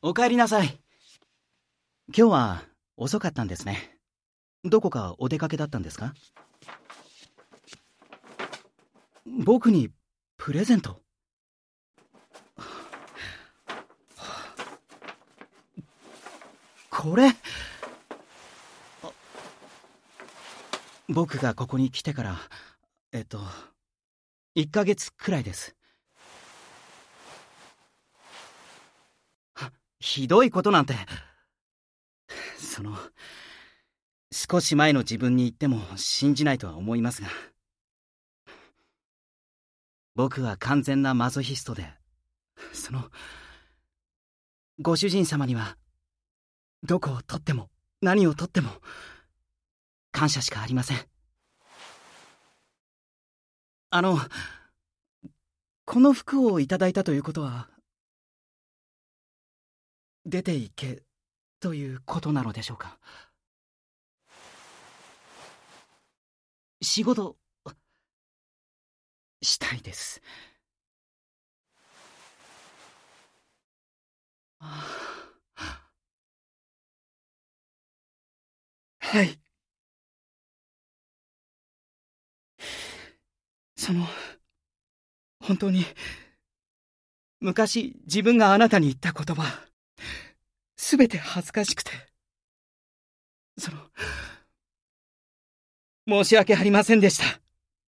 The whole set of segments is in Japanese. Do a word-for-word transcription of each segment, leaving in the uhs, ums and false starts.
お帰りなさい。今日は遅かったんですね。どこかお出かけだったんですか？僕にプレゼント？これ、僕がここに来てからえっといっかげつくらいです。ひどいことなんて。その少し前の自分に言っても信じないとは思いますが、僕は完全なマゾヒストで、そのご主人様にはどこを取っても何を取っても感謝しかありません。あのこの服をいただいたということは、出て行けということなのでしょうか？仕事したいです。はい。その本当に昔自分があなたに言った言葉、すべて恥ずかしくて、その申し訳ありませんでした。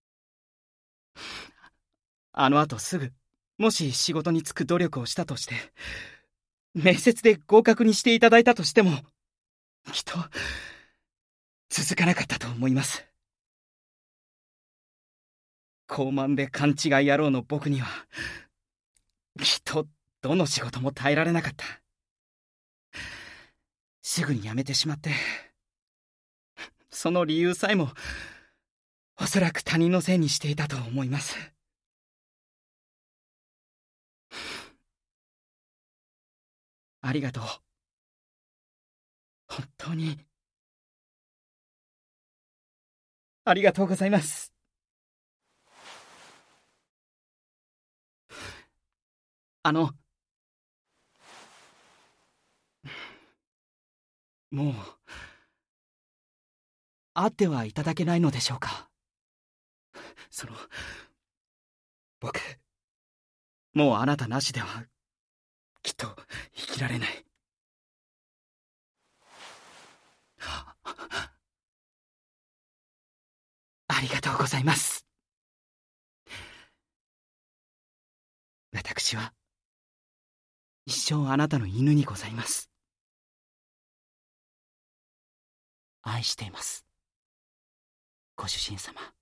あの後すぐ、もし仕事に就く努力をしたとして、面接で合格にしていただいたとしても、きっと続かなかったと思います。高慢で勘違い野郎の僕には、きっとどの仕事も耐えられなかった。すぐに辞めてしまって、その理由さえもおそらく他人のせいにしていたと思います。ありがとう。本当にありがとうございます。あのもう会ってはいただけないのでしょうか？その僕、もうあなたなしではきっと生きられない。ありがとうございます。私は一生あなたの犬にございます。愛しています、ご主人様。